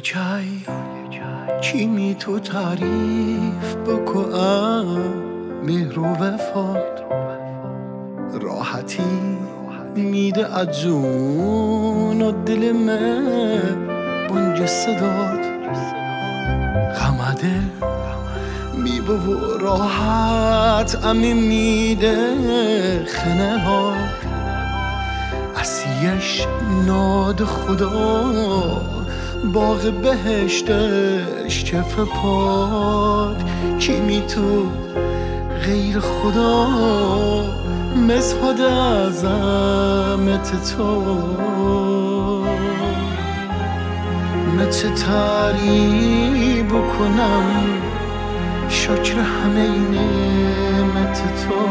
چای چی می تو تعریف بکن مهر و وفات راحتی میده از جون و دل من بنج صدات غم دل میبه و راحت امی میده خنه ها اسیش ناد خدا باغ بهشتش چف پاد کی می تو غیر خدا مزهد عظمت تو مچه تاری بکنم شکر همه نعمت تو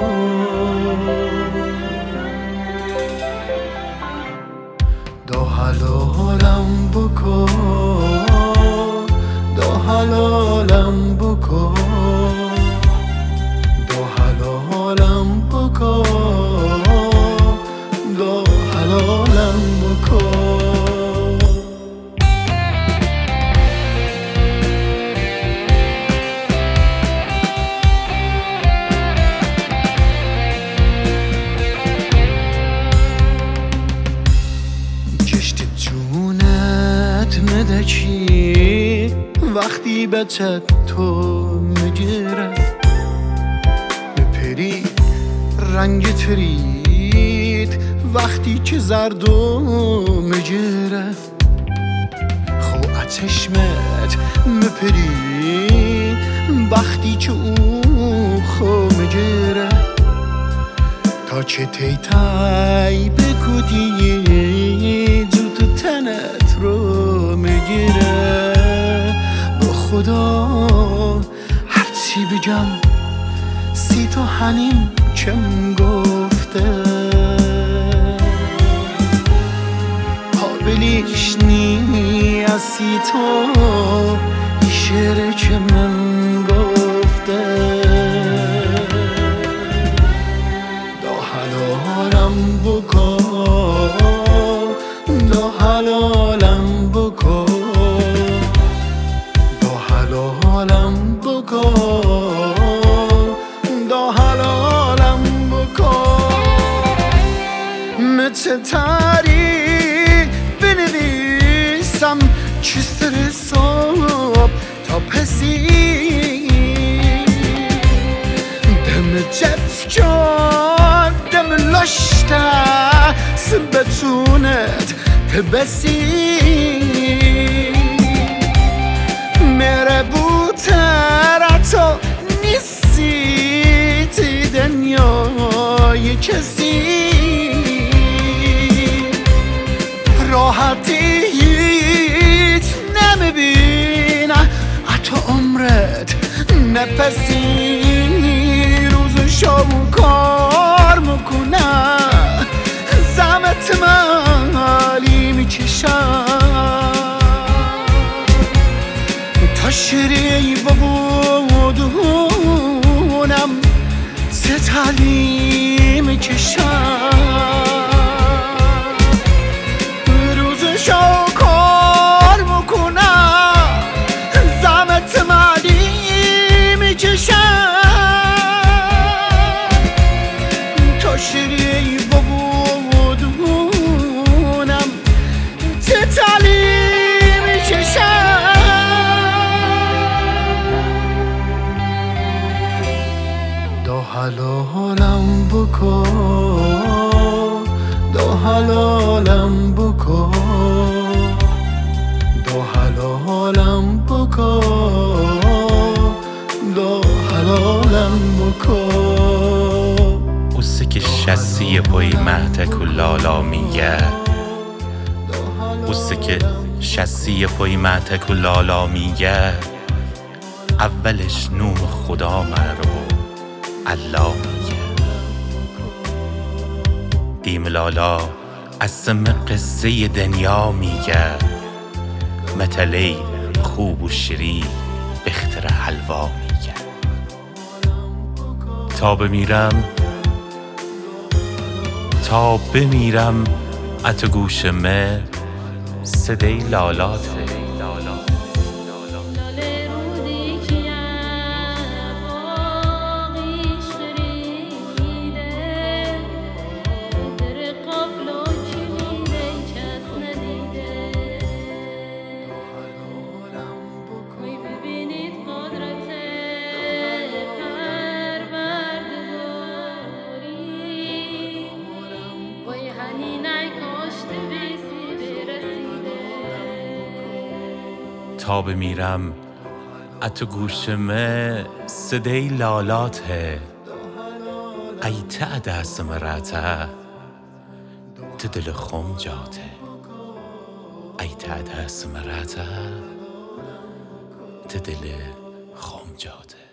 دا حلالم بکن دا حلالم بکن دا حلالم بکن دا حلالم بکن مدکی وقتی بچت تو میگیره بپری رنگ ترید وقتی که زردو میگیره خو چشمت مپری وقتی که اون خو میگیره تا چه تیتای بکودی زود تنت رو میگیره با خدا هرچی بگم سی تا هنیم چم گفته قابلیش نی از سی تا این شعر که من گفته دا حلالم بکن دا حلالم بکن دا حلالم بکن دا حلالم بکن مچه تاری بنویسم چی سر صبح تا پسی دم جف جان دم لشته سبتونت تبسی میره بوتر تو نیستی تی دنیای کسی راحتی هیچ نمیبینه حتی عمرت نفسی روز شب کار میکنه زمت مالی میکشم تا شری ببودونم ستالی میکشم روز شو کار میکنم زمت مالی میکشم تا شری ببودونم ستالی میکشم دا حلالم بکن دا حلالم بکن دا حلالم بکن دا حلالم بکن اوسه که شسی پای محتک و لالا میگه اوسه که شسی پای محتک و لالا میگه اولش نوم خدا مرو الله میگه دیم لالا از سم قصه دنیا میگه متلی خوب و شیرین بختر حلوا میگه تا بمیرم ات گوش مه صدای لالاته تا بمیرم اتو گوشمه صدای لالاته ای تعده سمرته تدل خم جاته ای تعده سمرته تدل خم جاته